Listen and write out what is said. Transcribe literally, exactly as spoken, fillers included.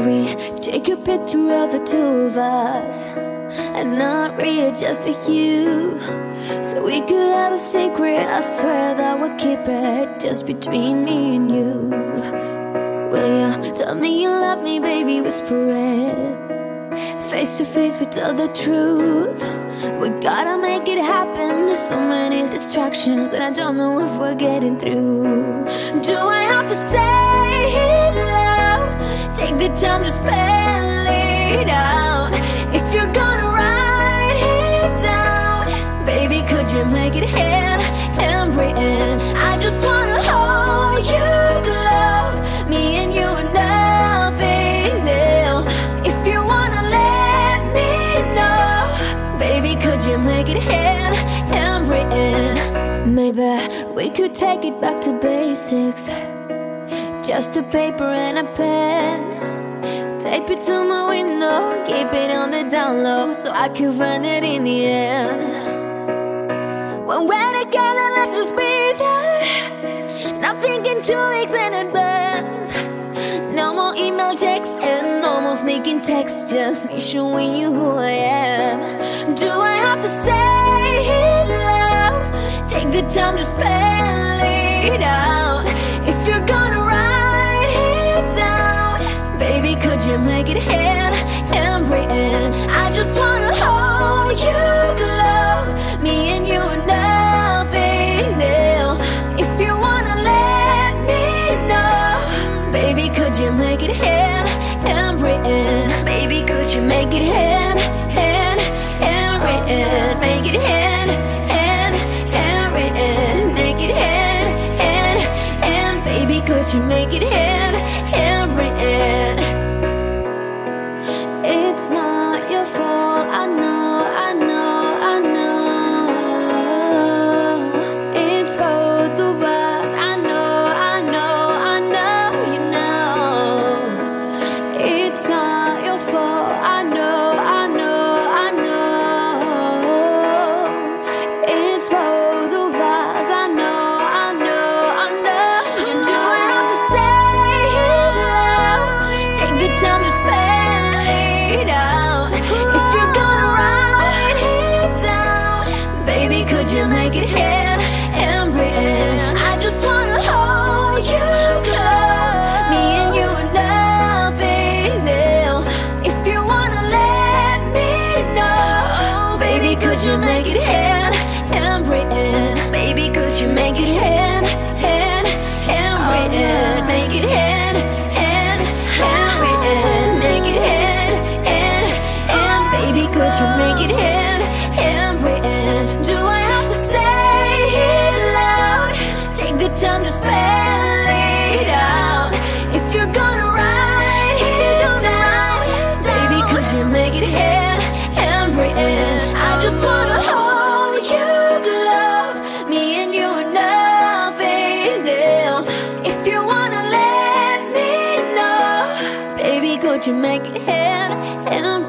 we take a picture of the two of us and not readjust the hue, so we could have a secret. I swear that we'll keep it just between me and you. Will you tell me you love me, baby? Whisper it. Face to face, we tell the truth. We gotta make it happen. There's so many distractions, and I don't know if we're getting through. Do I have to say it loud? Take the time to spell it out. If you're gonna write it down, baby, could you make it hand, handwritten? I just wanna hold you close, me and you and nothing else. If you wanna let me know, baby, could you make it hand, handwritten? Maybe we could take it back to basics. Just a paper and a pen. Tape it to my window, keep it on the down low, so I can find it in the end. When we're together, let's just be there. Not thinking two weeks in advance. No more email texts and no more sneaking texts. Just me showing you who I am. Do I have to say it loud? Take the time to spell it out. If you're gonna write it down, baby, could you make it hand, handwritten? I just wanna hold you close, me and you and nothing else. If you wanna let me know, baby, could you make it hand, handwritten? Baby, could you make it hand, hand, handwritten? Make it hand, hand, handwritten. Make it hand, hand, hand. Baby, could you make it hand, handwritten? It's not your fault, I know, I know, I know. It's both of us, I know, I know, I know, you know. It's not your fault, I know, I know, I know. It's both of us, I know, I know, I know. And do I have to say it loud? Take the time to spell it out. If you're gonna write it down, baby, could you make it hand, handwritten? I just wanna hold you close, me and you and nothing else. If you wanna let me know, baby, could you make it hand, handwritten? Baby, could you make it hand, hand, handwritten? Make it hand, hand, handwritten. Make it hand, hand, hand. Baby, could you make it hand, handwritten? Do I have to say it loud? Take the time to spell it out. If you're gonna write it down, baby, could you make it hand, handwritten? I just wanna hold you close, me and you and nothing else. If you wanna let me know, baby, could you make it hand, handwritten?